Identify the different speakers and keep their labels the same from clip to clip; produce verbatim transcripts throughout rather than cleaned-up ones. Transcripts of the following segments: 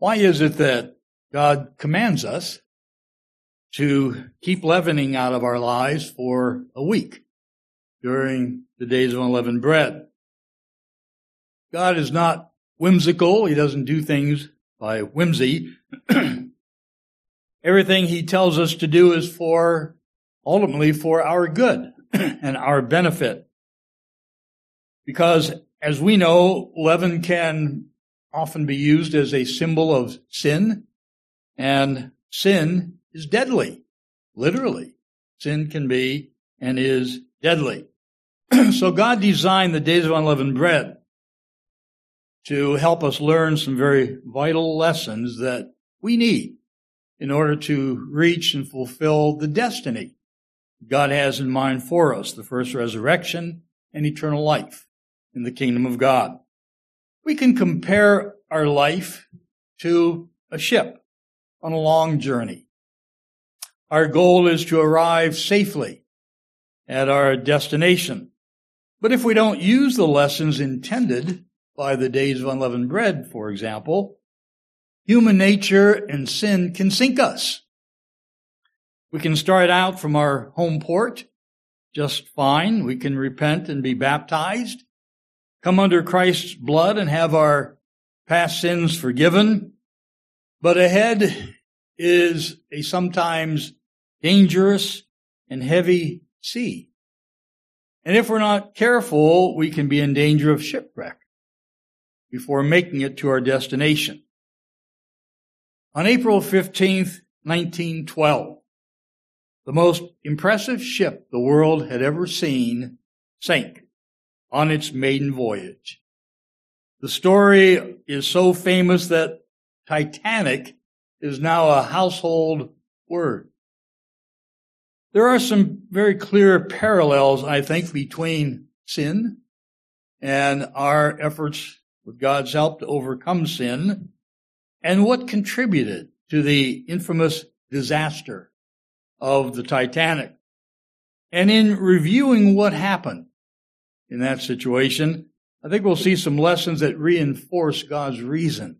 Speaker 1: Why is it that God commands us to keep leavening out of our lives for a week during the days of unleavened bread? God is not whimsical. He doesn't do things by whimsy. Everything he tells us to do is for, ultimately, for our good and our benefit. Because, as we know, leaven can often be used as a symbol of sin, and sin is deadly, literally. Sin can be and is deadly. So God designed the days of unleavened bread to help us learn some very vital lessons that we need in order to reach and fulfill the destiny God has in mind for us, the first resurrection and eternal life in the kingdom of God. We can compare our life to a ship on a long journey. Our goal is to arrive safely at our destination. But if we don't use the lessons intended by the days of unleavened bread, for example, human nature and sin can sink us. We can start out from our home port just fine. We can repent and be baptized, come under Christ's blood and have our past sins forgiven. But ahead is a sometimes dangerous and heavy sea. And if we're not careful, we can be in danger of shipwreck before making it to our destination. On April fifteenth, nineteen twelve, the most impressive ship the world had ever seen sank on its maiden voyage. The story is so famous that Titanic is now a household word. There are some very clear parallels, I think, between sin and our efforts with God's help to overcome sin, and what contributed to the infamous disaster of the Titanic. And in reviewing what happened in that situation, I think we'll see some lessons that reinforce God's reason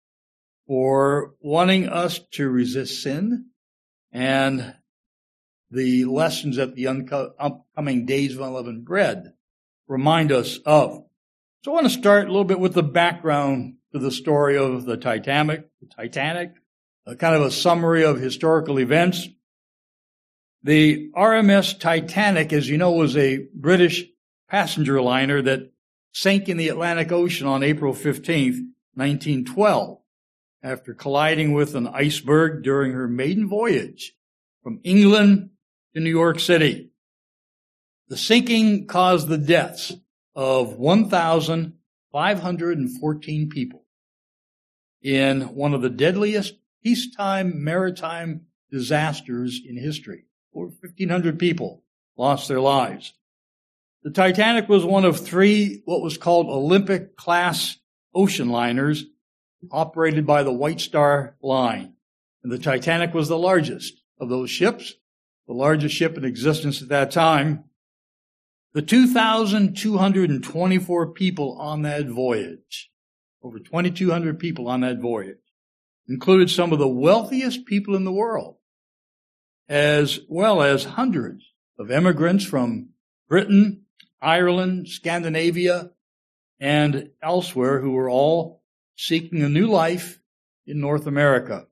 Speaker 1: for wanting us to resist sin, and the lessons that the upcoming days of unleavened bread remind us of. So I want to start a little bit with the background to the story of the Titanic, the Titanic, a kind of a summary of historical events. The R M S Titanic, as you know, was a British passenger liner that sank in the Atlantic Ocean on April fifteenth, nineteen twelve, after colliding with an iceberg during her maiden voyage from England to New York City. The sinking caused the deaths of one thousand five hundred fourteen people in one of the deadliest peacetime maritime disasters in history. Over fifteen hundred people lost their lives. The Titanic was one of three what was called Olympic-class ocean liners operated by the White Star Line. And the Titanic was the largest of those ships, the largest ship in existence at that time. The two thousand two hundred twenty-four people on that voyage, over twenty-two hundred people on that voyage, included some of the wealthiest people in the world, as well as hundreds of immigrants from Britain, Ireland, Scandinavia, and elsewhere who were all seeking a new life in North America.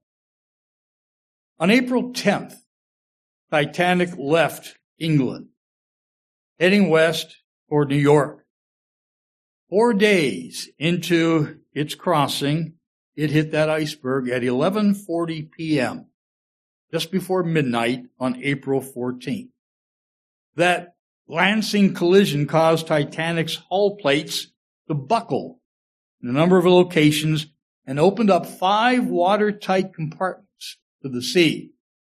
Speaker 1: On April tenth, Titanic left England, heading west toward New York. Four days into its crossing, it hit that iceberg at eleven forty p.m., just before midnight on April fourteenth. That glancing collision caused Titanic's hull plates to buckle in a number of locations and opened up five watertight compartments to the sea.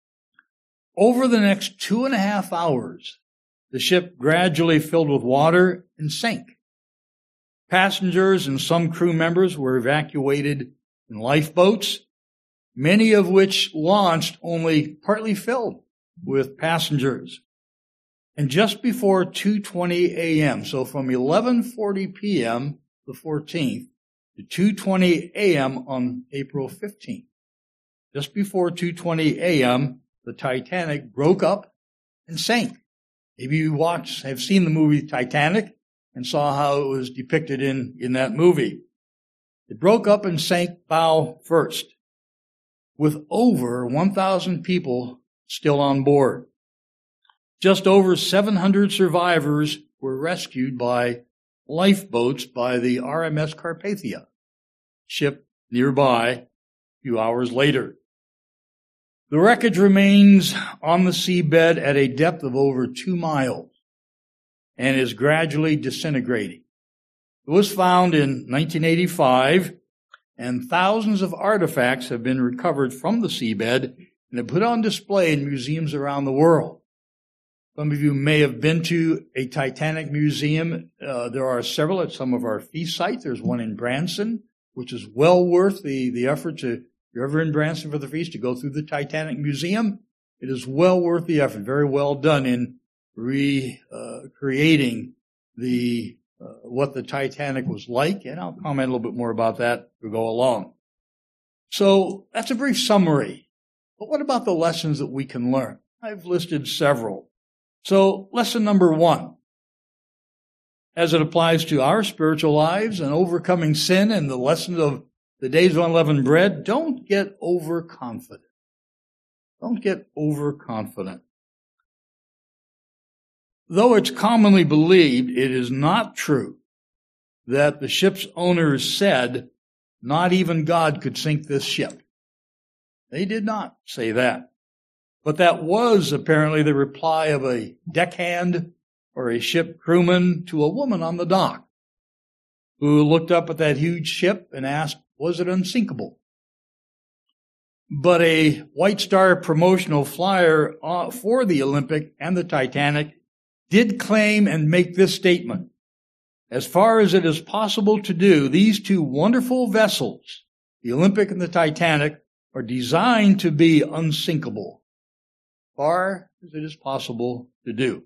Speaker 1: Over the next two and a half hours, the ship gradually filled with water and sank. Passengers and some crew members were evacuated in lifeboats, many of which launched only partly filled with passengers. And just before two twenty a.m., so from eleven forty p.m. the fourteenth to two twenty a.m. on April fifteenth. Just before two twenty a.m., the Titanic broke up and sank. Maybe you watched, have seen the movie Titanic and saw how it was depicted in, in that movie. It broke up and sank bow first, with over one thousand people still on board. Just over seven hundred survivors were rescued by lifeboats by the R M S Carpathia, ship nearby a few hours later. The wreckage remains on the seabed at a depth of over two miles and is gradually disintegrating. It was found in nineteen eighty-five, and thousands of artifacts have been recovered from the seabed and are put on display in museums around the world. Some of you may have been to a Titanic museum. Uh, there are several at some of our feast sites. There's one in Branson, which is well worth the, the effort to, if you're ever in Branson for the feast, to go through the Titanic Museum. It is well worth the effort. Very well done in recreating uh, the uh, what the Titanic was like, and I'll comment a little bit more about that as we go along. So that's a brief summary. But what about the lessons that we can learn? I've listed several. So lesson number one, as it applies to our spiritual lives and overcoming sin and the lessons of the days of unleavened bread, don't get overconfident. Don't get overconfident. Though it's commonly believed, it is not true that the ship's owners said, not even God could sink this ship. They did not say that. But that was apparently the reply of a deckhand or a ship crewman to a woman on the dock who looked up at that huge ship and asked, was it unsinkable? But a White Star promotional flyer for the Olympic and the Titanic did claim and make this statement. As far as it is possible to do, these two wonderful vessels, the Olympic and the Titanic, are designed to be unsinkable, far as it is possible to do.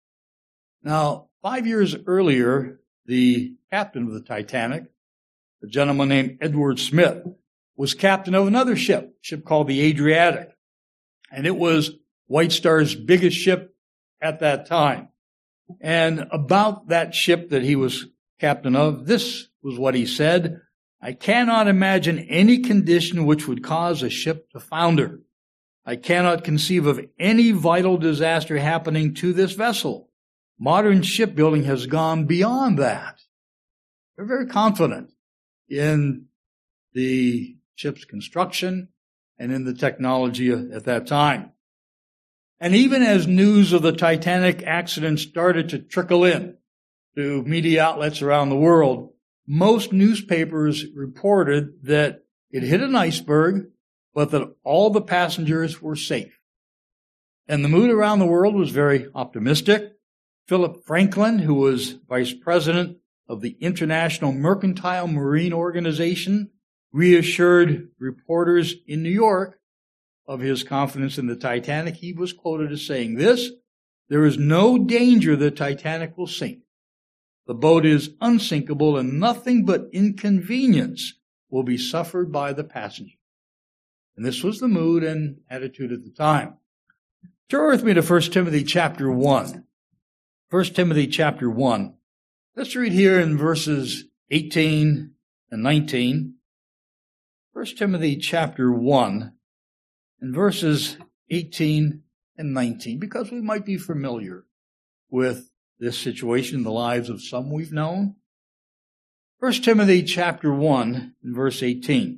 Speaker 1: Now, five years earlier, the captain of the Titanic, a gentleman named Edward Smith, was captain of another ship, a ship called the Adriatic. And it was White Star's biggest ship at that time. And about that ship that he was captain of, this was what he said: I cannot imagine any condition which would cause a ship to founder. I cannot conceive of any vital disaster happening to this vessel. Modern shipbuilding has gone beyond that. They're very confident in the ship's construction and in the technology at that time. And even as news of the Titanic accident started to trickle in to media outlets around the world, most newspapers reported that it hit an iceberg, but that all the passengers were safe. And the mood around the world was very optimistic. Philip Franklin, who was vice president of the International Mercantile Marine Organization, reassured reporters in New York of his confidence in the Titanic. He was quoted as saying this: there is no danger the Titanic will sink. The boat is unsinkable, and nothing but inconvenience will be suffered by the passengers. And this was the mood and attitude at the time. Turn with me to First Timothy chapter one. First Timothy chapter one. Let's read here in verses eighteen and nineteen. First Timothy chapter one and verses eighteen and nineteen, because we might be familiar with this situation in the lives of some we've known. First Timothy chapter one and verse eighteen.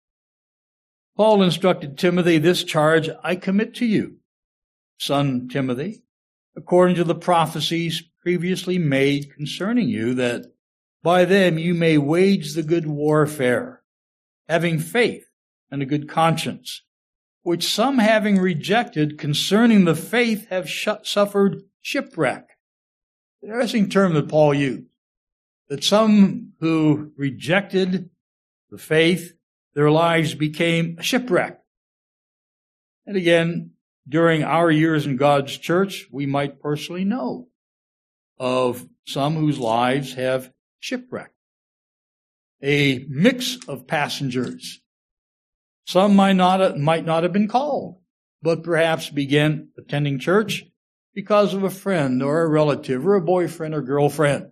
Speaker 1: Paul instructed Timothy, this charge I commit to you, son Timothy, according to the prophecies previously made concerning you, that by them you may wage the good warfare, having faith and a good conscience, which some having rejected concerning the faith have sh- suffered shipwreck. An interesting term that Paul used, that some who rejected the faith, their lives became a shipwreck. And again, during our years in God's church, we might personally know of some whose lives have shipwrecked. a mix of passengers. Some might not, might not have been called, but perhaps began attending church because of a friend or a relative or a boyfriend or girlfriend.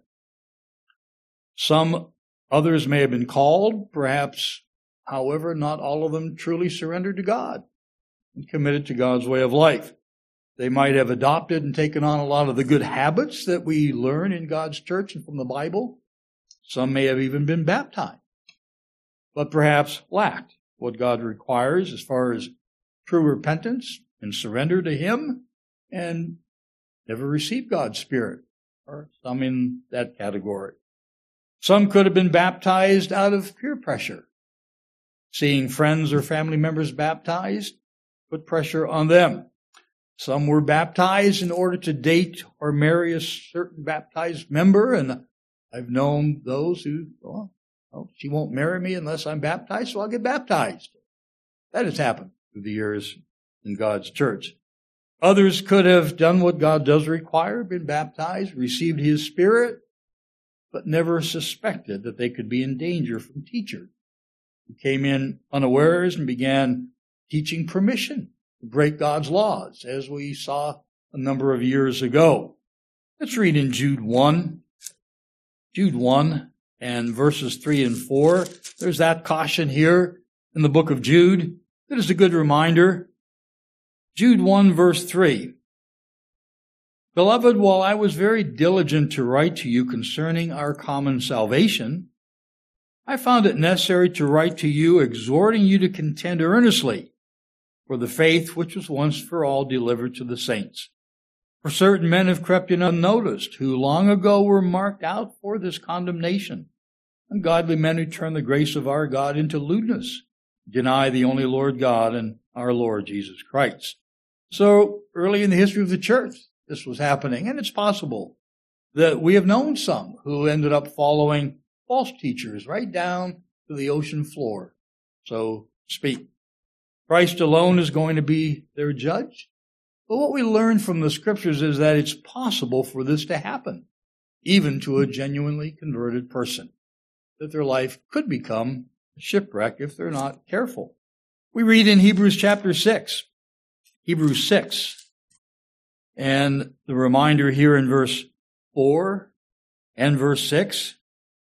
Speaker 1: Some others may have been called, perhaps, however, not all of them truly surrendered to God and committed to God's way of life. They might have adopted and taken on a lot of the good habits that we learn in God's church and from the Bible. Some may have even been baptized, but perhaps lacked what God requires as far as true repentance and surrender to Him, and never received God's Spirit, or some in that category. Some could have been baptized out of peer pressure. Seeing friends or family members baptized put pressure on them. Some were baptized in order to date or marry a certain baptized member, and I've known those who, well, well, she won't marry me unless I'm baptized, so I'll get baptized. That has happened through the years in God's church. Others could have done what God does require, been baptized, received His Spirit, but never suspected that they could be in danger from teachers who came in unawares and began teaching permission to break God's laws, as we saw a number of years ago. Let's read in Jude one. Jude one and verses three and four. There's that caution here in the book of Jude. That is a good reminder. Jude one verse three. Beloved, while I was very diligent to write to you concerning our common salvation, I found it necessary to write to you, exhorting you to contend earnestly for the faith which was once for all delivered to the saints. For certain men have crept in unnoticed, who long ago were marked out for this condemnation, ungodly men who turn the grace of our God into lewdness, deny the only Lord God and our Lord Jesus Christ. So early in the history of the church, this was happening, and it's possible that we have known some who ended up following false teachers right down to the ocean floor, so to speak. Christ alone is going to be their judge. But what we learn from the Scriptures is that it's possible for this to happen, even to a genuinely converted person, that their life could become a shipwreck if they're not careful. We read in Hebrews chapter six, Hebrews six, and the reminder here in verse four and verse six,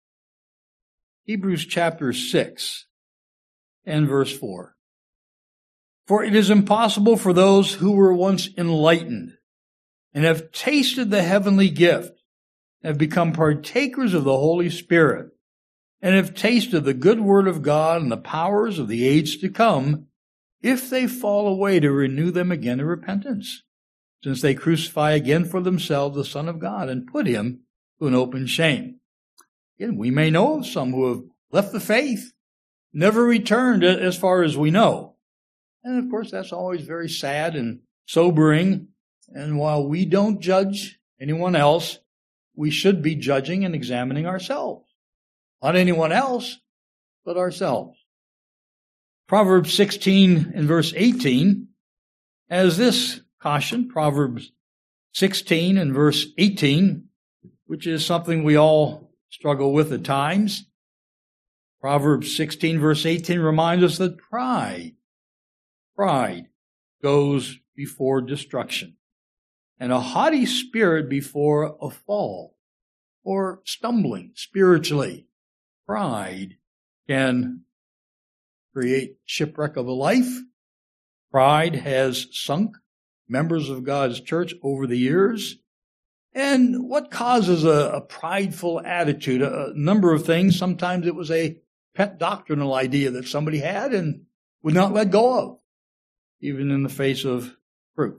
Speaker 1: Hebrews chapter six and verse four. For it is impossible for those who were once enlightened and have tasted the heavenly gift, have become partakers of the Holy Spirit, and have tasted the good word of God and the powers of the age to come, if they fall away, to renew them again to repentance, since they crucify again for themselves the Son of God and put Him to an open shame. Again, we may know of some who have left the faith, never returned as far as we know. And of course, that's always very sad and sobering. And while we don't judge anyone else, we should be judging and examining ourselves. Not anyone else, but ourselves. Proverbs sixteen and verse eighteen has this caution, Proverbs sixteen and verse eighteen, which is something we all struggle with at times. Proverbs sixteen verse eighteen reminds us that pride Pride goes before destruction, and a haughty spirit before a fall, or stumbling spiritually. Pride can create shipwreck of a life. Pride has sunk members of God's church over the years. And what causes a, a prideful attitude? A, a number of things. Sometimes it was a pet doctrinal idea that somebody had and would not let go of, even in the face of proof.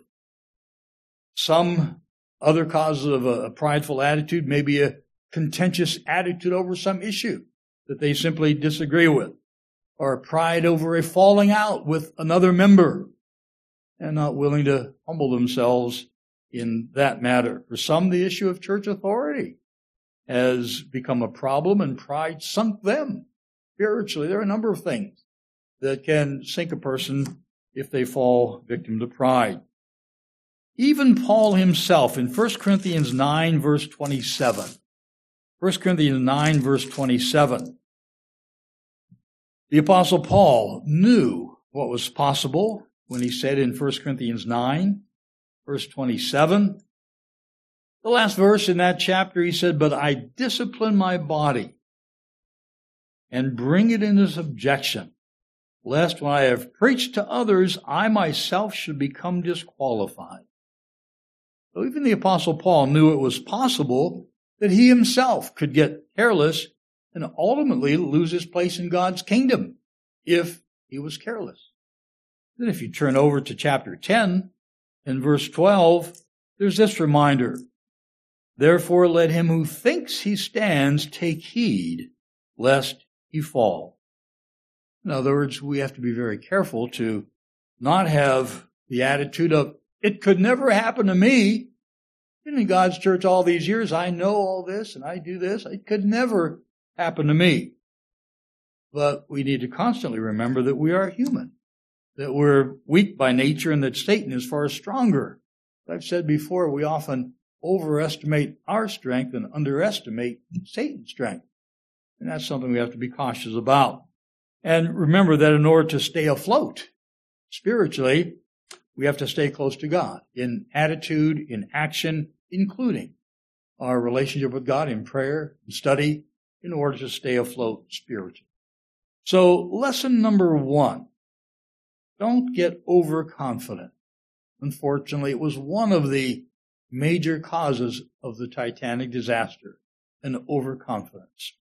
Speaker 1: Some other causes of a, a prideful attitude may be a contentious attitude over some issue that they simply disagree with, or pride over a falling out with another member and not willing to humble themselves in that matter. For some, the issue of church authority has become a problem, and pride sunk them spiritually. There are a number of things that can sink a person if they fall victim to pride. Even Paul himself in First Corinthians nine verse twenty-seven. First Corinthians nine verse twenty-seven. The Apostle Paul knew what was possible when he said in First Corinthians nine, verse twenty-seven, the last verse in that chapter, he said, "But I discipline my body and bring it into subjection, lest when I have preached to others, I myself should become disqualified." So even the Apostle Paul knew it was possible that he himself could get careless and ultimately lose his place in God's kingdom if he was careless. Then if you turn over to chapter ten, in verse twelve, there's this reminder, "Therefore let him who thinks he stands take heed, lest he fall." In other words, we have to be very careful to not have the attitude of, "It could never happen to me. Been in God's church all these years. I know all this and I do this. It could never happen to me." But we need to constantly remember that we are human, that we're weak by nature, and that Satan is far stronger. As I've said before, we often overestimate our strength and underestimate Satan's strength. And that's something we have to be cautious about. And remember that in order to stay afloat spiritually, we have to stay close to God in attitude, in action, including our relationship with God in prayer and study in order to stay afloat spiritually. So lesson number one, don't get overconfident. Unfortunately, it was one of the major causes of the Titanic disaster, an overconfidence.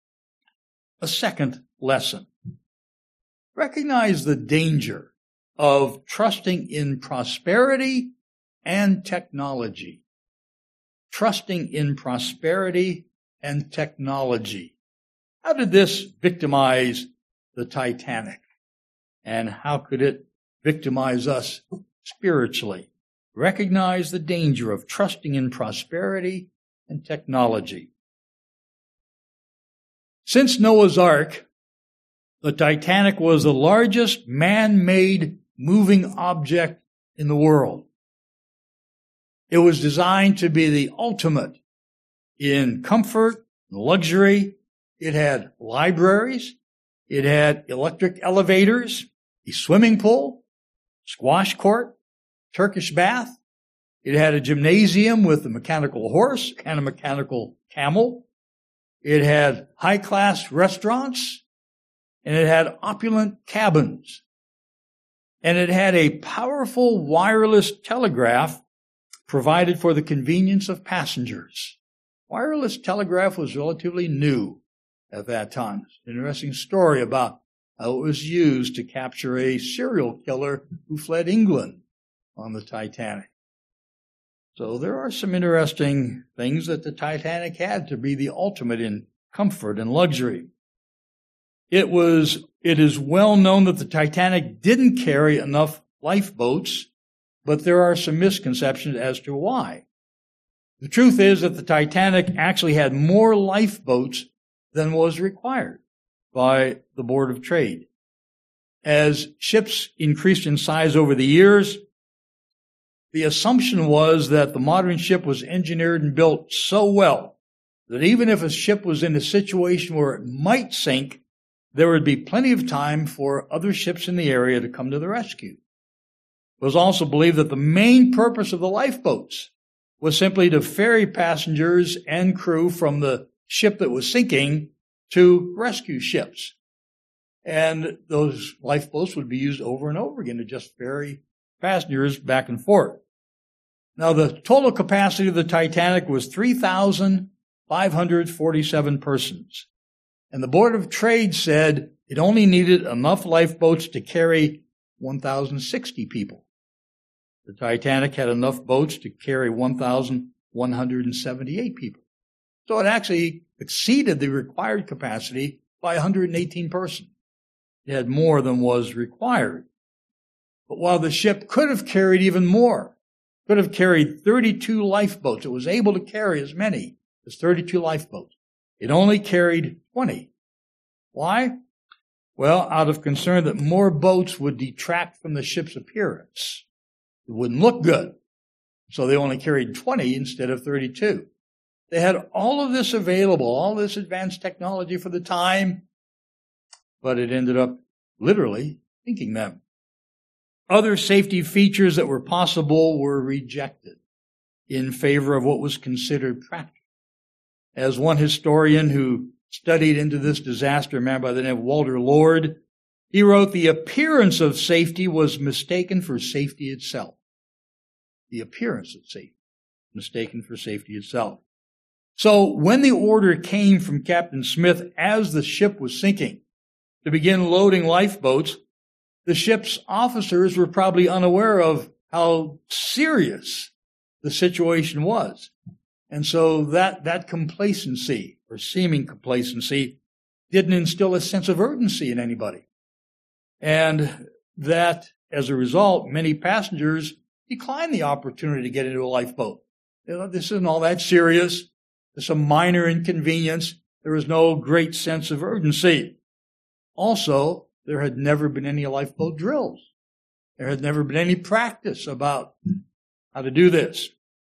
Speaker 1: A second lesson, recognize the danger of trusting in prosperity and technology. Trusting in prosperity and technology. How did this victimize the Titanic? And how could it victimize us spiritually? Recognize the danger of trusting in prosperity and technology. Since Noah's Ark, the Titanic was the largest man-made moving object in the world. It was designed to be the ultimate in comfort and luxury. It had libraries. It had electric elevators, a swimming pool, squash court, Turkish bath. It had a gymnasium with a mechanical horse and a mechanical camel. It had high-class restaurants, and it had opulent cabins. And it had a powerful wireless telegraph provided for the convenience of passengers. Wireless telegraph was relatively new at that time. It's an interesting story about how it was used to capture a serial killer who fled England on the Titanic. So there are some interesting things that the Titanic had to be the ultimate in comfort and luxury. It was, it is well known that the Titanic didn't carry enough lifeboats, but there are some misconceptions as to why. The truth is that the Titanic actually had more lifeboats than was required by the Board of Trade. As ships increased in size over the years, the assumption was that the modern ship was engineered and built so well that even if a ship was in a situation where it might sink, there would be plenty of time for other ships in the area to come to the rescue. It was also believed that the main purpose of the lifeboats was simply to ferry passengers and crew from the ship that was sinking to rescue ships. And those lifeboats would be used over and over again to just ferry passengers back and forth. Now, the total capacity of the Titanic was three thousand five hundred forty-seven persons. And the Board of Trade said it only needed enough lifeboats to carry one thousand sixty people. The Titanic had enough boats to carry one thousand one hundred seventy-eight people. So it actually exceeded the required capacity by one hundred eighteen persons. It had more than was required. But while the ship could have carried even more, could have carried thirty-two lifeboats, it was able to carry as many as thirty-two lifeboats. It only carried twenty. Why? Well, out of concern that more boats would detract from the ship's appearance. It wouldn't look good. So they only carried twenty instead of thirty-two. They had all of this available, all this advanced technology for the time, but it ended up literally sinking them. Other safety features that were possible were rejected in favor of what was considered practical. As one historian who studied into this disaster, a man by the name of Walter Lord, he wrote, the appearance of safety was mistaken for safety itself. The appearance of safety, mistaken for safety itself. So when the order came from Captain Smith as the ship was sinking to begin loading lifeboats, the ship's officers were probably unaware of how serious the situation was. And so that, that complacency, or seeming complacency, didn't instill a sense of urgency in anybody. And that, as a result, many passengers declined the opportunity to get into a lifeboat. You know, this isn't all that serious. It's a minor inconvenience. There was no great sense of urgency. Also, there had never been any lifeboat drills. There had never been any practice about how to do this.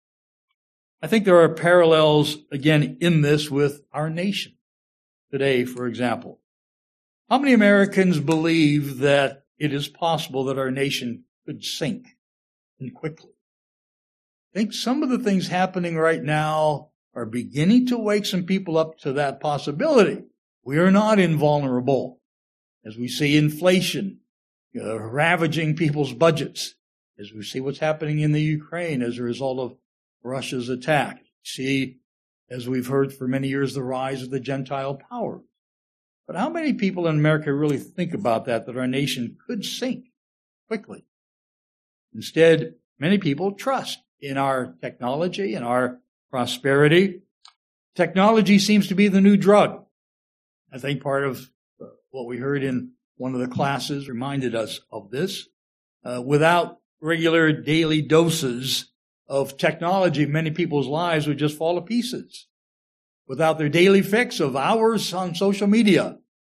Speaker 1: I think there are parallels, again, in this with our nation today, for example. How many Americans believe that it is possible that our nation could sink, and quickly? I think some of the things happening right now are beginning to wake some people up to that possibility. We are not invulnerable. As we see inflation uh, ravaging people's budgets, as we see what's happening in the Ukraine as a result of Russia's attack, see, as we've heard for many years, the rise of the Gentile power. But how many people in America really think about that, that our nation could sink quickly? Instead, many people trust in our technology and our prosperity. Technology seems to be the new drug. I think part of what we heard in one of the classes reminded us of this. Uh, without regular daily doses of technology, many people's lives would just fall to pieces. Without their daily fix of hours on social media.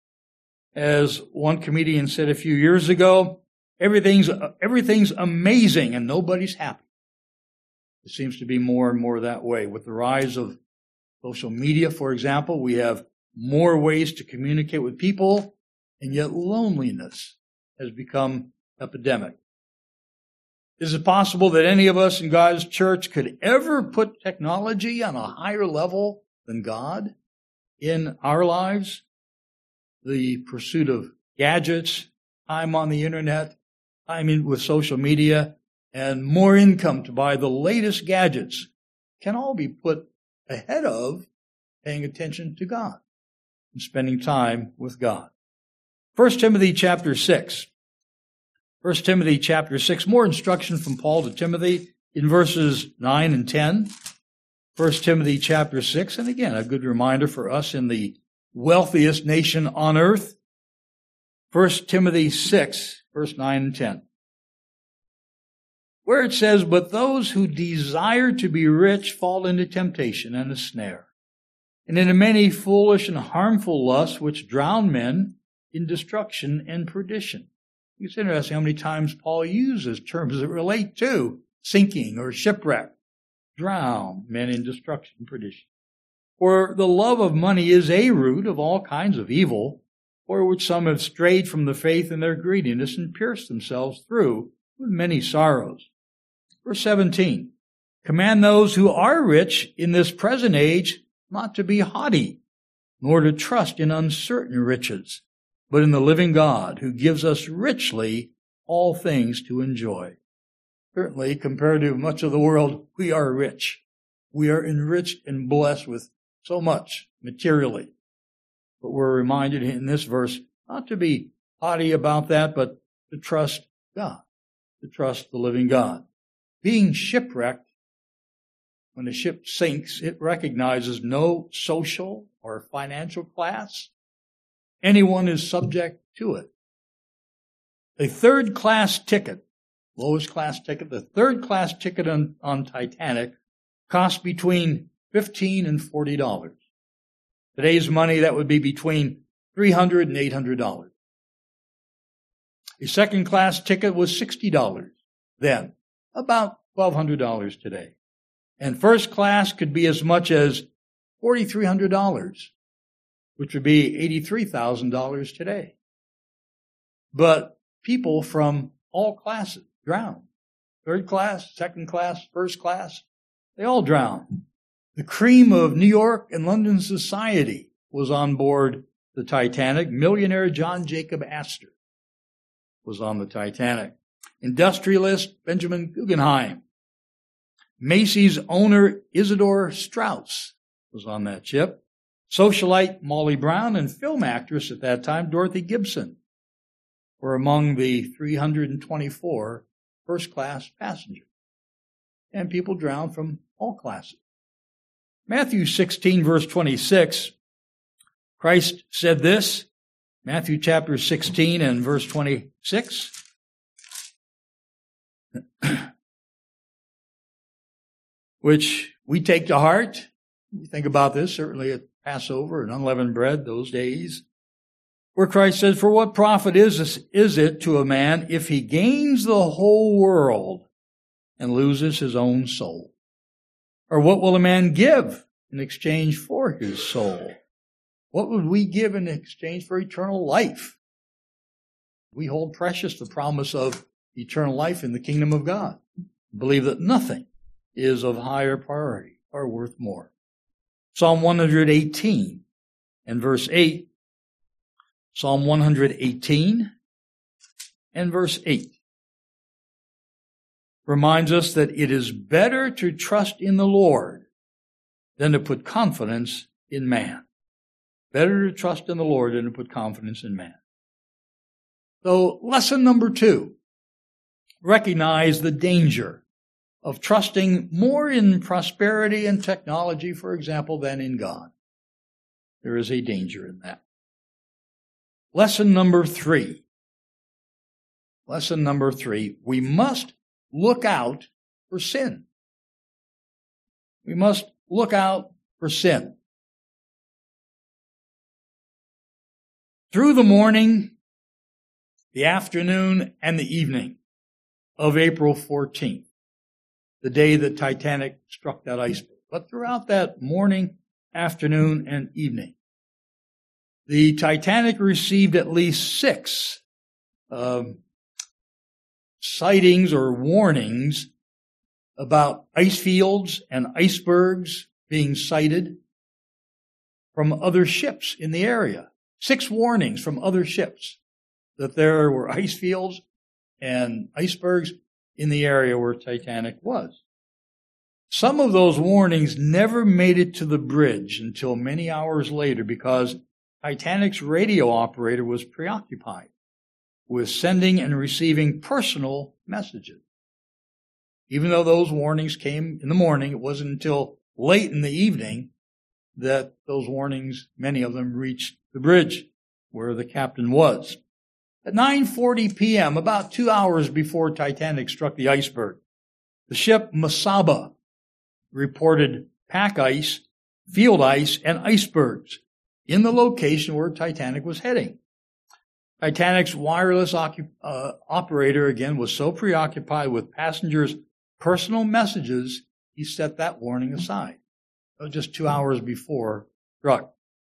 Speaker 1: As one comedian said a few years ago, everything's, everything's amazing and nobody's happy. It seems to be more and more that way. With the rise of social media, for example, we have more ways to communicate with people, and yet loneliness has become epidemic. Is it possible that any of us in God's church could ever put technology on a higher level than God in our lives? The pursuit of gadgets, time on the internet, time in with social media, and more income to buy the latest gadgets can all be put ahead of paying attention to God and spending time with God. First Timothy chapter six. First Timothy chapter six, more instruction from Paul to Timothy in verses nine and ten. First Timothy chapter six, and again, a good reminder for us in the wealthiest nation on earth. First Timothy six, verse nine and ten. Where it says, but those who desire to be rich fall into temptation and a snare, and into many foolish and harmful lusts which drown men in destruction and perdition. It's interesting how many times Paul uses terms that relate to sinking or shipwreck. Drown men in destruction and perdition. For the love of money is a root of all kinds of evil, for which some have strayed from the faith in their greediness and pierced themselves through with many sorrows. Verse seventeen, command those who are rich in this present age not to be haughty, nor to trust in uncertain riches, but in the living God who gives us richly all things to enjoy. Certainly, compared to much of the world, we are rich. We are enriched and blessed with so much materially. But we're reminded in this verse not to be haughty about that, but to trust God, to trust the living God. Being shipwrecked, when a ship sinks, it recognizes no social or financial class. Anyone is subject to it. A third-class ticket, lowest class ticket, the third-class ticket on, on Titanic cost between fifteen dollars and forty dollars. Today's money, that would be between three hundred dollars and eight hundred dollars. A second-class ticket was sixty dollars then, about twelve hundred dollars today. And first class could be as much as four thousand three hundred dollars, which would be eighty-three thousand dollars today. but people from all classes drowned. Third class, second class, first class, they all drowned. The cream of New York and London society was on board the Titanic. Millionaire John Jacob Astor was on the Titanic. Industrialist Benjamin Guggenheim. Macy's owner Isidore Straus was on that ship. Socialite Molly Brown and film actress at that time Dorothy Gibson were among the three hundred twenty-four first-class passengers. And people drowned from all classes. Matthew sixteen, verse twenty-six, Christ said this, Matthew chapter sixteen and verse twenty-six. Which we take to heart. We think about this, certainly at Passover and unleavened bread, those days, where Christ says, "For what profit is this, is it to a man if he gains the whole world and loses his own soul? Or what will a man give in exchange for his soul?" What would we give in exchange for eternal life? We hold precious the promise of eternal life in the kingdom of God. Believe that nothing is of higher priority or worth more. Psalm one eighteen and verse eight. Psalm one eighteen and verse eight reminds us that it is better to trust in the Lord than to put confidence in man. Better to trust in the Lord than to put confidence in man. So, lesson number two, recognize the danger of trusting more in prosperity and technology, for example, than in God. There is a danger in that. Lesson number three. Lesson number three, we must look out for sin. We must look out for sin. Through the morning, the afternoon, and the evening of April fourteenth, the day that Titanic struck that iceberg. But throughout that morning, afternoon, and evening, the Titanic received at least six um, sightings or warnings about ice fields and icebergs being sighted from other ships in the area. Six warnings from other ships that there were ice fields and icebergs in the area where Titanic was. Some of those warnings never made it to the bridge until many hours later because Titanic's radio operator was preoccupied with sending and receiving personal messages. Even though those warnings came in the morning, it wasn't until late in the evening that those warnings, many of them, reached the bridge where the captain was. At nine forty p.m., about two hours before Titanic struck the iceberg, the ship Masaba reported pack ice, field ice, and icebergs in the location where Titanic was heading. Titanic's wireless ocu- uh, operator, again, was so preoccupied with passengers' personal messages, he set that warning aside. It was just two hours before struck.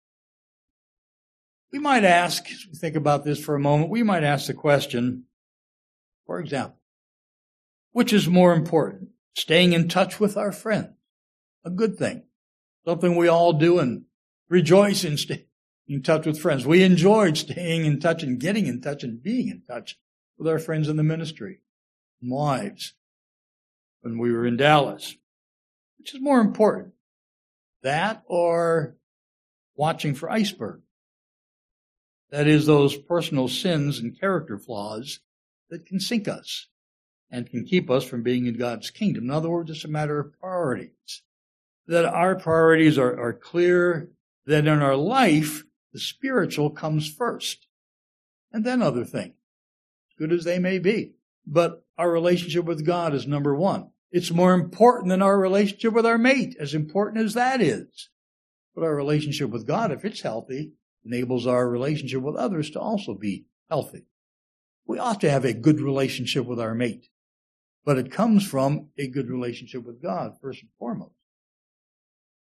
Speaker 1: We might ask, as we think about this for a moment, we might ask the question, for example, which is more important? Staying in touch with our friends, a good thing, something we all do and rejoice in staying in touch with friends. We enjoyed staying in touch and getting in touch and being in touch with our friends in the ministry and wives when we were in Dallas. Which is more important, that or watching for icebergs? That is, those personal sins and character flaws that can sink us and can keep us from being in God's kingdom. In other words, it's a matter of priorities. That our priorities are, are clear, that in our life, the spiritual comes first, and then other things, good as they may be. But our relationship with God is number one. It's more important than our relationship with our mate, as important as that is. But our relationship with God, if it's healthy, enables our relationship with others to also be healthy. We ought to have a good relationship with our mate, but it comes from a good relationship with God, first and foremost.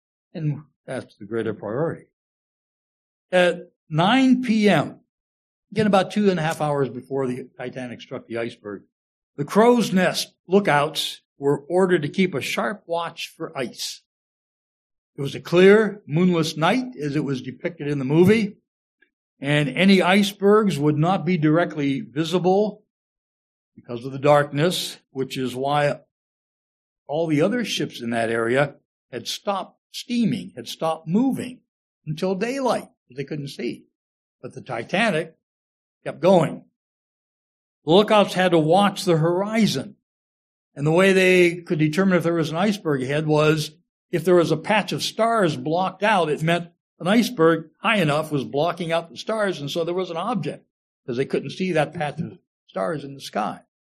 Speaker 1: And that's the greater priority. At nine p.m., Again, about two and a half hours before the Titanic struck the iceberg, the crow's nest lookouts were ordered to keep a sharp watch for ice. It was a clear, moonless night, as it was depicted in the movie, and any icebergs would not be directly visible because of the darkness, which is why all the other ships in that area had stopped steaming, had stopped moving until daylight, because they couldn't see. But the Titanic kept going. The lookouts had to watch the horizon. And the way they could determine if there was an iceberg ahead was if there was a patch of stars blocked out, it meant an iceberg high enough was blocking out the stars, and so there was an object, because they couldn't see that patch of stars in the sky.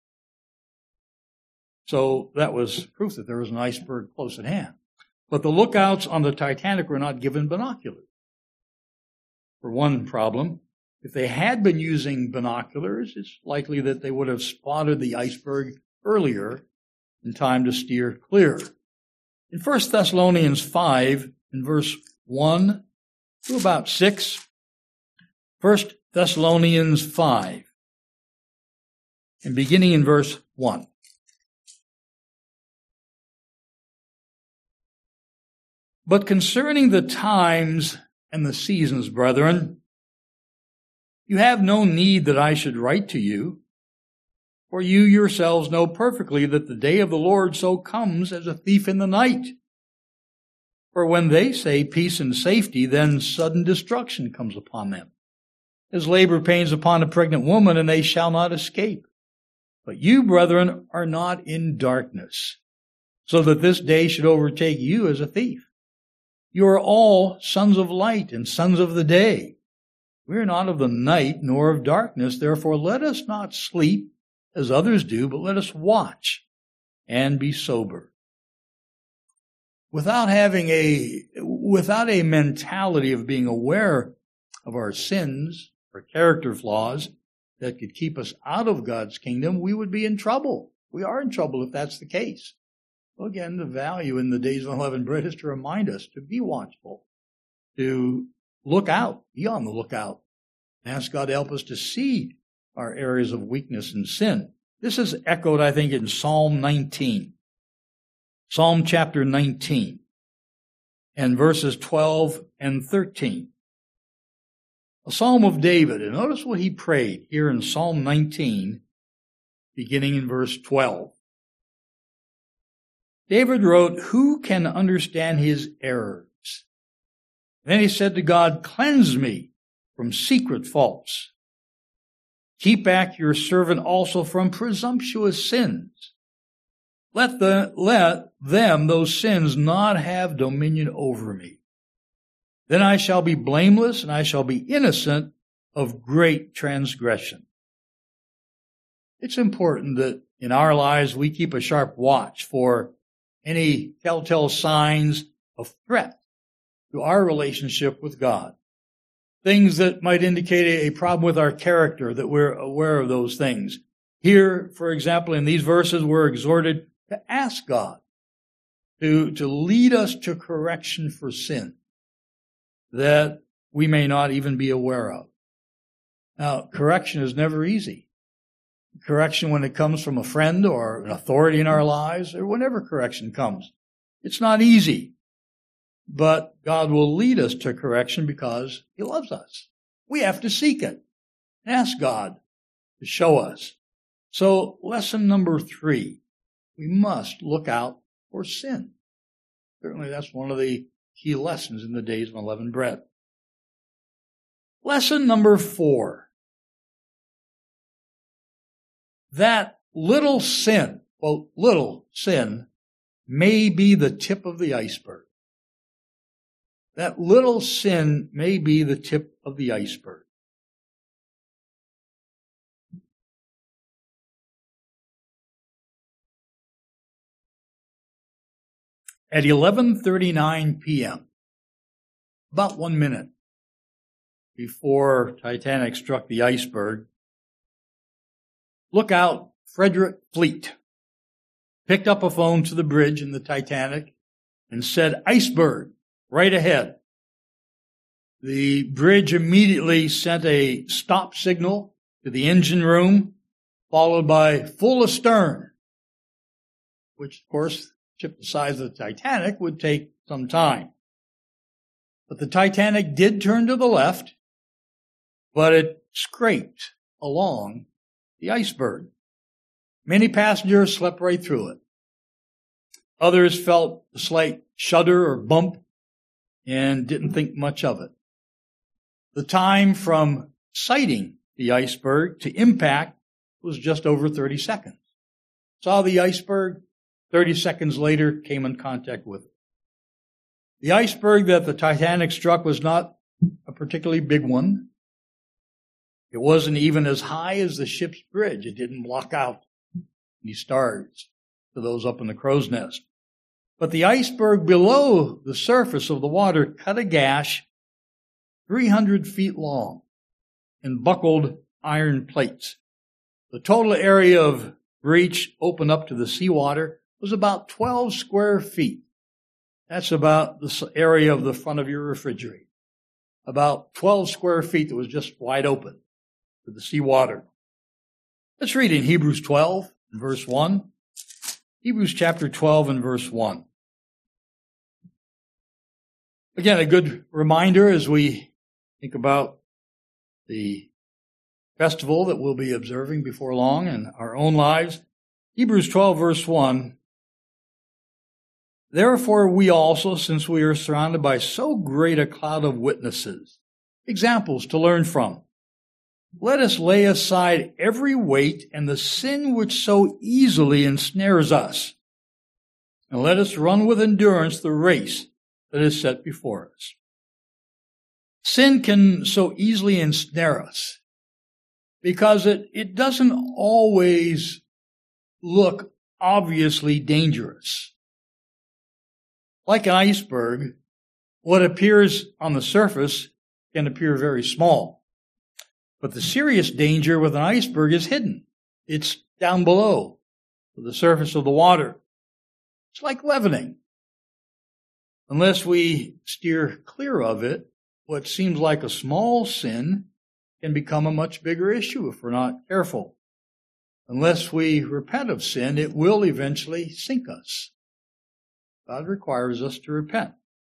Speaker 1: So that was proof that there was an iceberg close at hand. But the lookouts on the Titanic were not given binoculars. For one problem, if they had been using binoculars, it's likely that they would have spotted the iceberg earlier in time to steer clear. In First Thessalonians five, in verse one to about six, First Thessalonians five, and beginning in verse one. But concerning the times and the seasons, brethren, you have no need that I should write to you, for you yourselves know perfectly that the day of the Lord so comes as a thief in the night. For when they say peace and safety, then sudden destruction comes upon them, as labor pains upon a pregnant woman, and they shall not escape. But you, brethren, are not in darkness, so that this day should overtake you as a thief. You are all sons of light and sons of the day. We are not of the night nor of darkness. Therefore, let us not sleep as others do, but let us watch and be sober. Without having a, without a mentality of being aware of our sins or character flaws that could keep us out of God's kingdom, we would be in trouble. We are in trouble if that's the case. Well, again, the value in the days of unleavened bread is to remind us to be watchful, to look out, be on the lookout, and ask God to help us to see our areas of weakness and sin. This is echoed, I think, in Psalm nineteen. Psalm chapter nineteen and verses twelve and thirteen. A psalm of David. And notice what he prayed here in Psalm nineteen, beginning in verse twelve. David wrote, "Who can understand his errors?" Then he said to God, "Cleanse me from secret faults. Keep back your servant also from presumptuous sins. Let the, let them, those sins, not have dominion over me. Then I shall be blameless and I shall be innocent of great transgression." It's important that in our lives we keep a sharp watch for any telltale signs of threat to our relationship with God. Things that might indicate a problem with our character, that we're aware of those things. Here, for example, in these verses, we're exhorted to ask God to, to lead us to correction for sin that we may not even be aware of. Now, correction is never easy. Correction when it comes from a friend or an authority in our lives, or whenever correction comes. It's not easy. But God will lead us to correction because He loves us. We have to seek it. Ask God to show us. So, lesson number three, we must look out for sin. Certainly that's one of the key lessons in the days of unleavened bread. Lesson number four. That little sin, quote, little sin, may be the tip of the iceberg. That little sin may be the tip of the iceberg. At eleven thirty-nine p.m., about one minute before Titanic struck the iceberg, lookout Frederick Fleet picked up a phone to the bridge in the Titanic and said, "Iceberg, right ahead." the bridge immediately sent a stop signal to the engine room, followed by full astern, which, of course, a ship the size of the Titanic would take some time. But the Titanic did turn to the left, but it scraped along the iceberg. Many passengers slept right through it. Others felt a slight shudder or bump and didn't think much of it. The time from sighting the iceberg to impact was just over thirty seconds. Saw the iceberg, thirty seconds later came in contact with it. The iceberg that the Titanic struck was not a particularly big one. It wasn't even as high as the ship's bridge. It didn't block out any stars to those up in the crow's nest. But the iceberg below the surface of the water cut a gash three hundred feet long and buckled iron plates. The total area of breach open up to the seawater was about twelve square feet. That's about the area of the front of your refrigerator. About twelve square feet that was just wide open to the seawater. Let's read in Hebrews twelve and verse one. Hebrews chapter twelve and verse one. Again, a good reminder as we think about the festival that we'll be observing before long in our own lives. Hebrews twelve verse one. Therefore we also, since we are surrounded by so great a cloud of witnesses, examples to learn from, let us lay aside every weight and the sin which so easily ensnares us, and let us run with endurance the race that is set before us. Sin can so easily ensnare us because it, it doesn't always look obviously dangerous. Like an iceberg, what appears on the surface can appear very small. But the serious danger with an iceberg is hidden. It's down below the surface of the water. It's like leavening. Unless we steer clear of it, what seems like a small sin can become a much bigger issue if we're not careful. Unless we repent of sin, it will eventually sink us. God requires us to repent.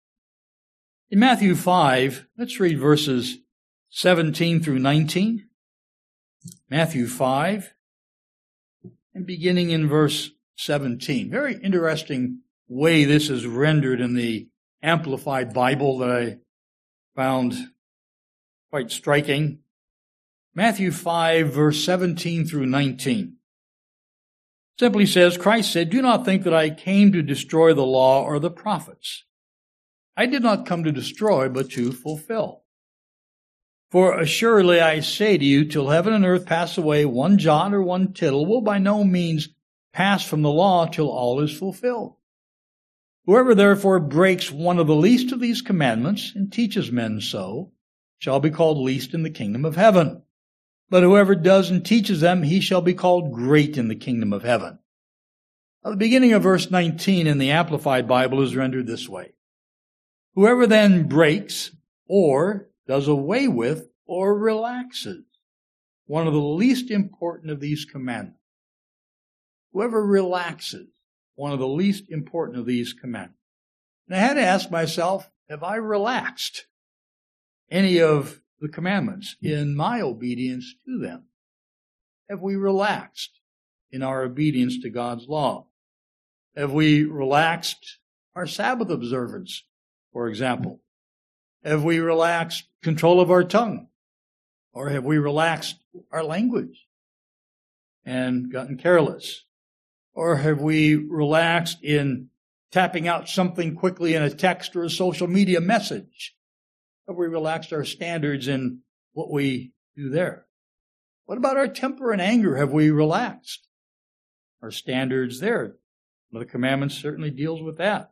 Speaker 1: In Matthew five, let's read verses seventeen through nineteen. Matthew five, and beginning in verse seventeen. Very interesting way this is rendered in the Amplified Bible that I found quite striking. Matthew five, verse seventeen through nineteen. Simply says, Christ said, do not think that I came to destroy the law or the prophets. I did not come to destroy, but to fulfill. For assuredly I say to you, till heaven and earth pass away, one jot or one tittle will by no means pass from the law till all is fulfilled. Whoever therefore breaks one of the least of these commandments and teaches men so, shall be called least in the kingdom of heaven. But whoever does and teaches them, he shall be called great in the kingdom of heaven. Now, the beginning of verse nineteen in the Amplified Bible is rendered this way. Whoever then breaks or does away with or relaxes one of the least important of these commandments. Whoever relaxes one of the least important of these commandments. And I had to ask myself, have I relaxed any of the commandments in my obedience to them? Have we relaxed in our obedience to God's law? Have we relaxed our Sabbath observance, for example? Have we relaxed control of our tongue? Or have we relaxed our language and gotten careless? Or have we relaxed in tapping out something quickly in a text or a social media message? Have we relaxed our standards in what we do there? What about our temper and anger? Have we relaxed our standards there? Well, the commandments certainly deals with that.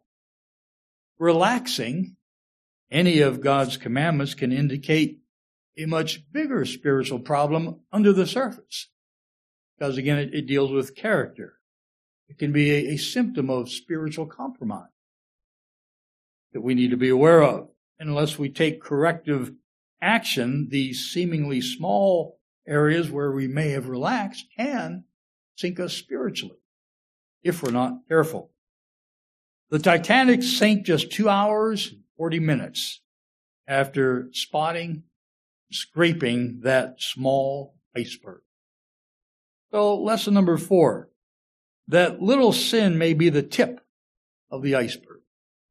Speaker 1: Relaxing any of God's commandments can indicate a much bigger spiritual problem under the surface. Because again, it, it deals with character. It can be a, a symptom of spiritual compromise that we need to be aware of. unless we take corrective action, these seemingly small areas where we may have relaxed can sink us spiritually if we're not careful. The Titanic sank just two hours and forty minutes after spotting, scraping that small iceberg. So lesson number four, that little sin may be the tip of the iceberg.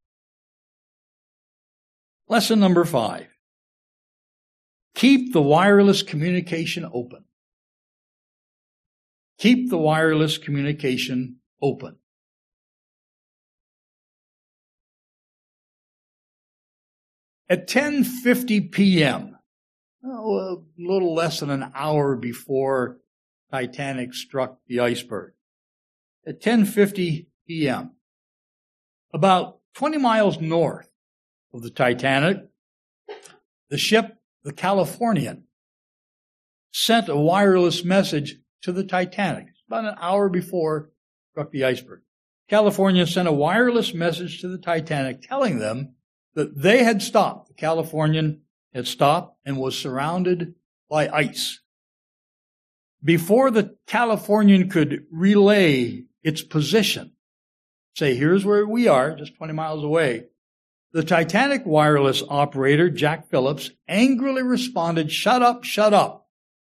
Speaker 1: Lesson number five, keep the wireless communication open. Keep the wireless communication open. At ten fifty p.m., oh, a little less than an hour before Titanic struck the iceberg, at ten fifty p.m., about twenty miles north of the Titanic, the ship, the Californian, sent a wireless message to the Titanic. About an hour before it struck the iceberg. California sent a wireless message to the Titanic telling them that they had stopped. The Californian had stopped and was surrounded by ice. Before the Californian could relay its position, say, here's where we are, just twenty miles away, the Titanic wireless operator, Jack Phillips, angrily responded, shut up, shut up,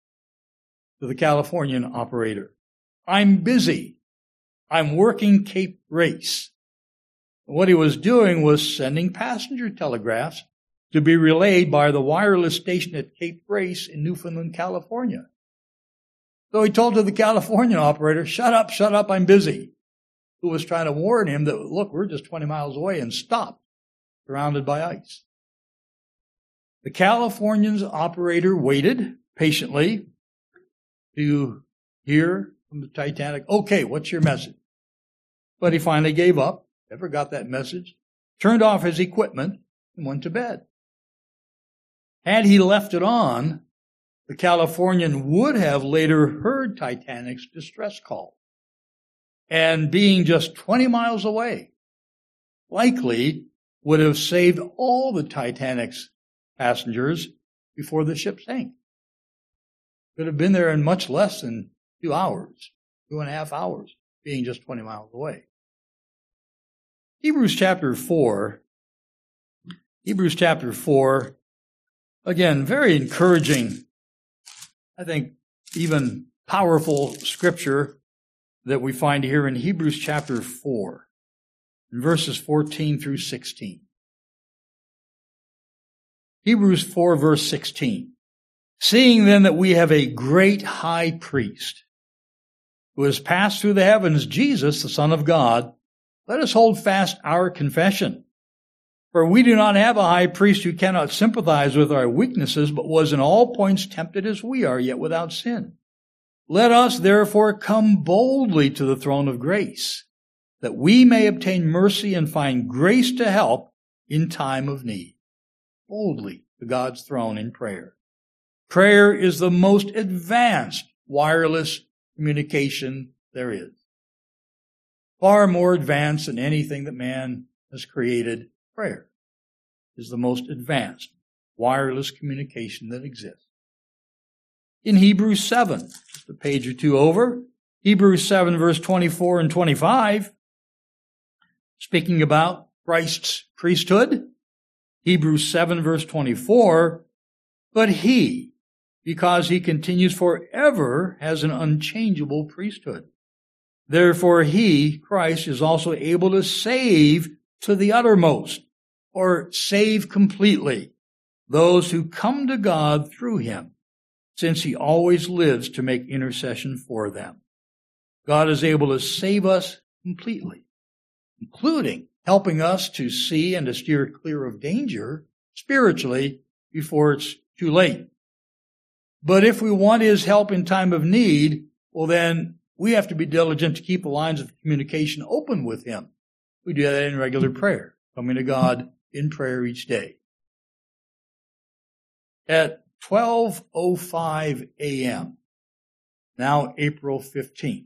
Speaker 1: to the Californian operator. I'm busy. I'm working Cape Race. What he was doing was sending passenger telegraphs to be relayed by the wireless station at Cape Race in Newfoundland, California. So he told to the Californian operator, shut up, shut up, I'm busy, who was trying to warn him that, look, we're just twenty miles away, and stopped, surrounded by ice. The Californian's operator waited patiently to hear from the Titanic, okay, what's your message? But he finally gave up, never got that message, turned off his equipment, and went to bed. Had he left it on, the Californian would have later heard Titanic's distress call. And being just twenty miles away, likely would have saved all the Titanic's passengers before the ship sank. Could have been there in much less than two hours, two and a half hours, being just twenty miles away. Hebrews chapter four, Hebrews chapter four, again, very encouraging, I think even powerful scripture that we find here in Hebrews chapter four, in verses fourteen through sixteen. Hebrews four, verse sixteen. Seeing then that we have a great high priest who has passed through the heavens, Jesus, the Son of God, let us hold fast our confession. For we do not have a high priest who cannot sympathize with our weaknesses, but was in all points tempted as we are, yet without sin. Let us therefore come boldly to the throne of grace, that we may obtain mercy and find grace to help in time of need. Boldly to God's throne in prayer. Prayer is the most advanced wireless communication there is. Far more advanced than anything that man has created. Prayer is the most advanced wireless communication that exists. In Hebrews seven, just a page or two over, Hebrews seven, verse twenty-four and twenty-five, speaking about Christ's priesthood, Hebrews seven, verse twenty-four, but he, because he continues forever, has an unchangeable priesthood. Therefore he, Christ, is also able to save to the uttermost, or save completely, those who come to God through him, since he always lives to make intercession for them. God is able to save us completely, including helping us to see and to steer clear of danger spiritually before it's too late. But if we want his help in time of need, well then we have to be diligent to keep the lines of communication open with him. We do that in regular prayer, coming to God in prayer each day. At twelve oh five a.m., now April fifteenth,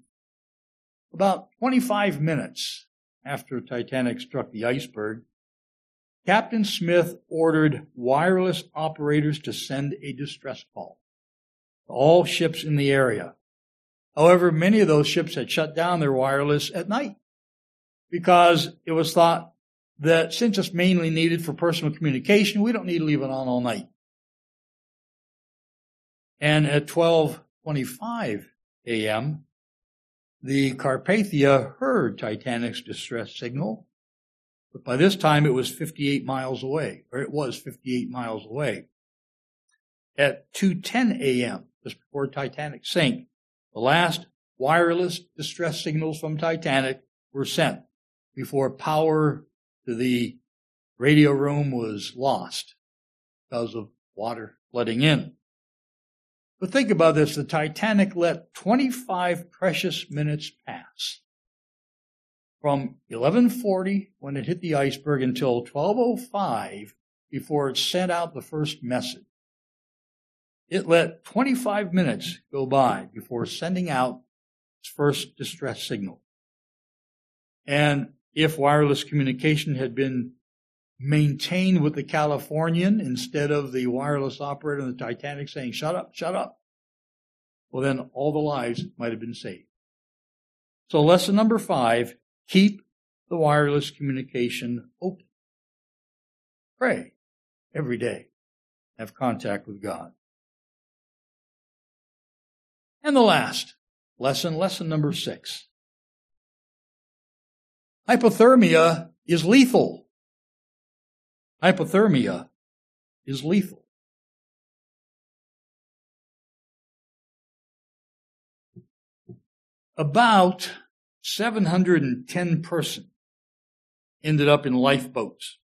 Speaker 1: about twenty-five minutes after Titanic struck the iceberg, Captain Smith ordered wireless operators to send a distress call to all ships in the area. However, many of those ships had shut down their wireless at night because it was thought that since it's mainly needed for personal communication, we don't need to leave it on all night. And at twelve twenty-five a.m., the Carpathia heard Titanic's distress signal, but by this time it was fifty-eight miles away, or it was fifty-eight miles away. At two ten a.m., just before Titanic sank, the last wireless distress signals from Titanic were sent before power to the radio room was lost because of water flooding in. But think about this. The Titanic let twenty-five precious minutes pass from eleven forty when it hit the iceberg until twelve oh five before it sent out the first message. It let twenty-five minutes go by before sending out its first distress signal. And if wireless communication had been maintained with the Californian instead of the wireless operator on the Titanic saying, shut up, shut up, well then all the lives might have been saved. So lesson number five, keep the wireless communication open. Pray every day. Have contact with God. And the last lesson, lesson number six. Hypothermia is lethal. Hypothermia is lethal. About seven hundred ten persons ended up in lifeboats.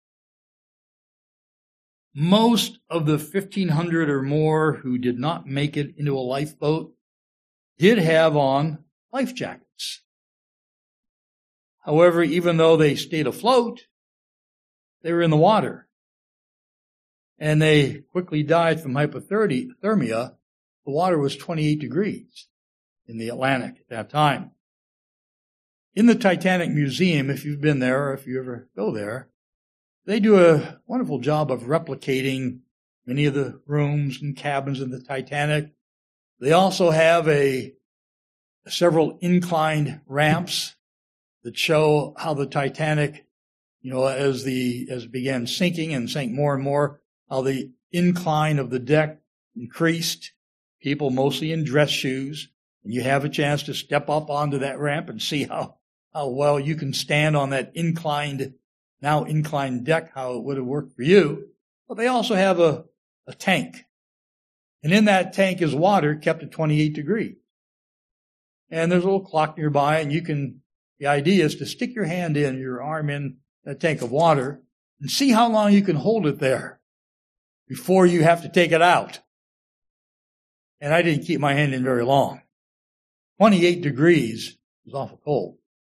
Speaker 1: Most of the fifteen hundred or more who did not make it into a lifeboat did have on life jackets. However, even though they stayed afloat, they were in the water. And they quickly died from hypothermia. The water was twenty-eight degrees in the Atlantic at that time. In the Titanic Museum, if you've been there or if you ever go there, they do a wonderful job of replicating many of the rooms and cabins in the Titanic. They also have a several inclined ramps that show how the Titanic, you know, as the as it began sinking and sank more and more, how the incline of the deck increased. People mostly in dress shoes, and you have a chance to step up onto that ramp and see how how well you can stand on that inclined, now inclined deck, how it would have worked for you. But they also have a, a tank. And in that tank is water kept at twenty-eight degrees. And there's a little clock nearby, and you can, the idea is to stick your hand in, your arm in that tank of water, and see how long you can hold it there before you have to take it out. And I didn't keep my hand in very long. twenty-eight degrees is awful cold.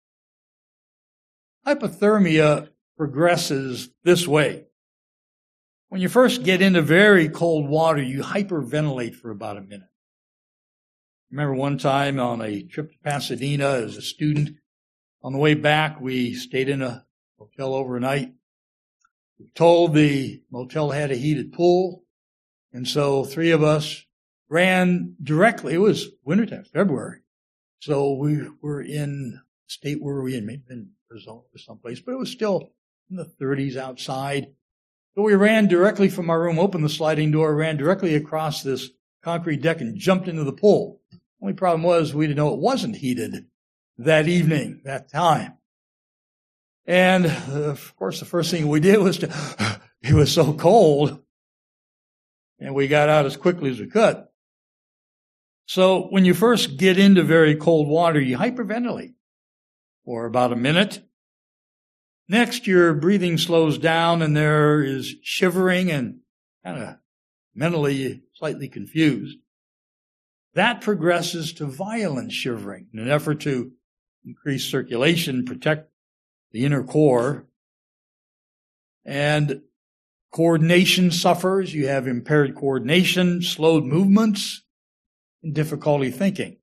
Speaker 1: Hypothermia progresses this way. When you first get into very cold water, you hyperventilate for about a minute. I remember one time on a trip to Pasadena as a student, on the way back, we stayed in a hotel overnight. We were told the motel had a heated pool, and so three of us ran directly. It was wintertime, February. So we were in, state where were we in? Maybe in Arizona or someplace, but it was still in the thirties outside. So we ran directly from our room, opened the sliding door, ran directly across this concrete deck and jumped into the pool. Only problem was we didn't know it wasn't heated that evening, that time. And uh, of course, the first thing we did was to, it was so cold, and we got out as quickly as we could. So when you first get into very cold water, you hyperventilate for about a minute. Next, your breathing slows down and there is shivering and kind of mentally slightly confused. That progresses to violent shivering in an effort to increase circulation, protect the inner core. And coordination suffers. You have impaired coordination, slowed movements, and difficulty thinking.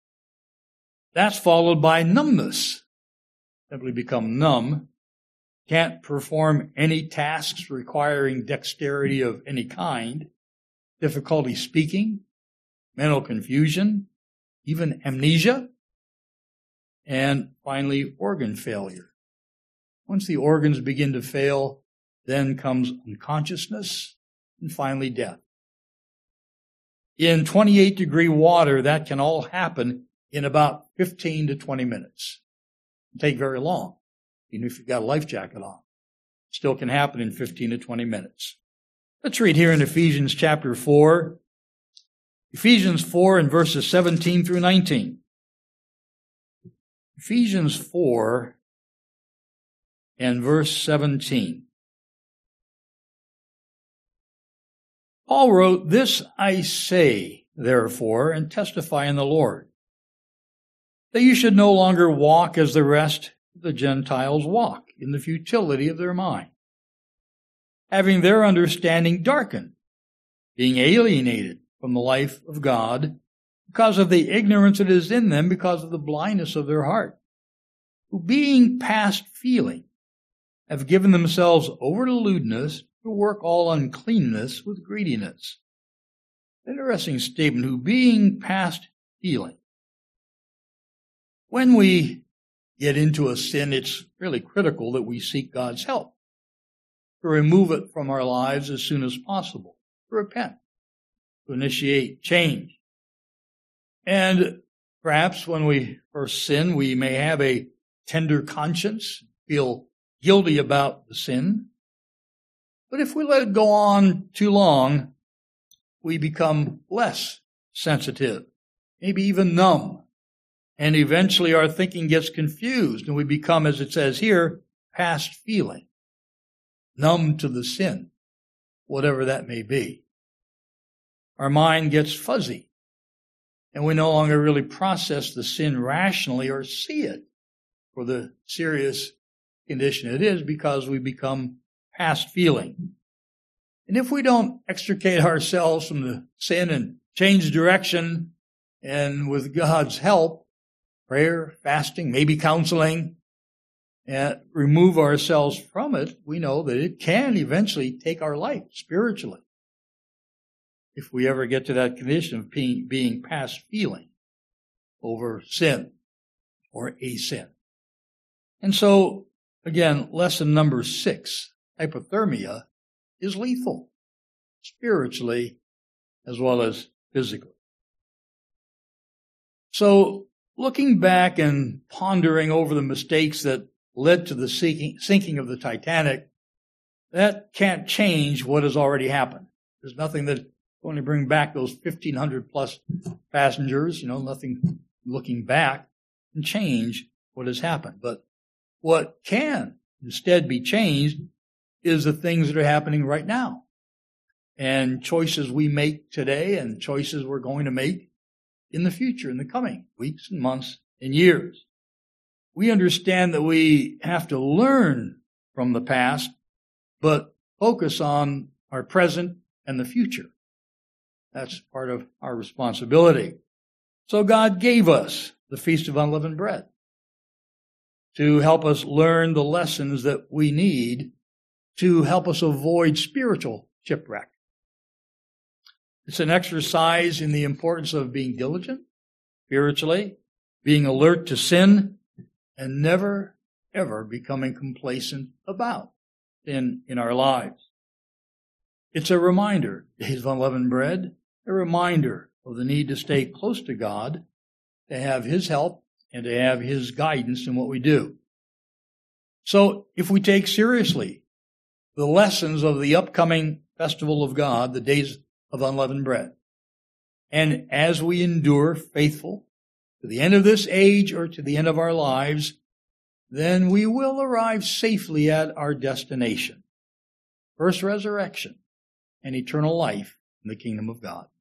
Speaker 1: That's followed by numbness. Simply become numb, can't perform any tasks requiring dexterity of any kind, difficulty speaking, mental confusion, even amnesia, and finally organ failure. Once the organs begin to fail, then comes unconsciousness and finally death. In twenty-eight degree water, that can all happen in about fifteen to twenty minutes. It doesn't take very long, even if you've got a life jacket on. It still can happen in fifteen to twenty minutes. Let's read here in Ephesians chapter four. Ephesians four and verses seventeen through nineteen. Ephesians four and verse seventeen. Paul wrote, "This I say, therefore, and testify in the Lord, that you should no longer walk as the rest of the Gentiles walk, in the futility of their mind, having their understanding darkened, being alienated from the life of God, because of the ignorance that is in them, because of the blindness of their heart, who being past feeling, have given themselves over to lewdness, to work all uncleanness with greediness." Interesting statement, who being past feeling. When we get into a sin, it's really critical that we seek God's help to remove it from our lives as soon as possible, to repent, to initiate change. And perhaps when we first sin, we may have a tender conscience, feel guilty about the sin. But if we let it go on too long, we become less sensitive, maybe even numb. And eventually our thinking gets confused and we become, as it says here, past feeling, numb to the sin, whatever that may be. Our mind gets fuzzy and we no longer really process the sin rationally or see it for the serious condition it is, because we become past feeling. And if we don't extricate ourselves from the sin and change direction, and with God's help, prayer, fasting, maybe counseling, and remove ourselves from it, we know that it can eventually take our life spiritually, if we ever get to that condition of being, being past feeling over sin or a sin. And so, again, lesson number six, hypothermia is lethal, spiritually as well as physically. So, looking back and pondering over the mistakes that led to the sinking, sinking of the Titanic, that can't change what has already happened. There's nothing that's going to bring back those fifteen hundred plus passengers, you know, nothing looking back and change what has happened. But what can instead be changed is the things that are happening right now, and choices we make today and choices we're going to make in the future, in the coming weeks and months and years. We understand that we have to learn from the past, but focus on our present and the future. That's part of our responsibility. So God gave us the Feast of Unleavened Bread to help us learn the lessons that we need to help us avoid spiritual shipwreck. It's an exercise in the importance of being diligent spiritually, being alert to sin, and never, ever becoming complacent about sin in our lives. It's a reminder, Days of Unleavened Bread, a reminder of the need to stay close to God, to have His help, and to have His guidance in what we do. So, if we take seriously the lessons of the upcoming Festival of God, the Days of Unleavened Bread, and as we endure faithful to the end of this age or to the end of our lives, then we will arrive safely at our destination, first resurrection and eternal life in the kingdom of God.